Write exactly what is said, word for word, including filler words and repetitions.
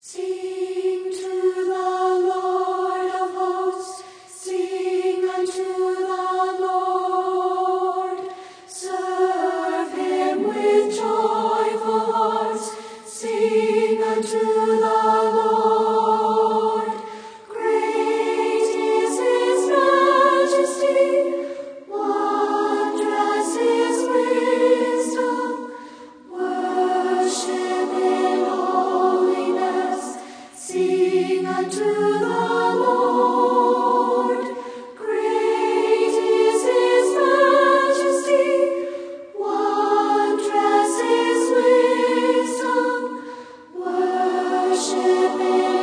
Sing to the Lord of hosts, sing unto the Lord. Serve him with joyful hearts, sing unto the Lord. Great is his majesty, wondrous his wisdom. Worship in holiness, sing unto the Lord. Great is his majesty, wondrous his wisdom. Worship in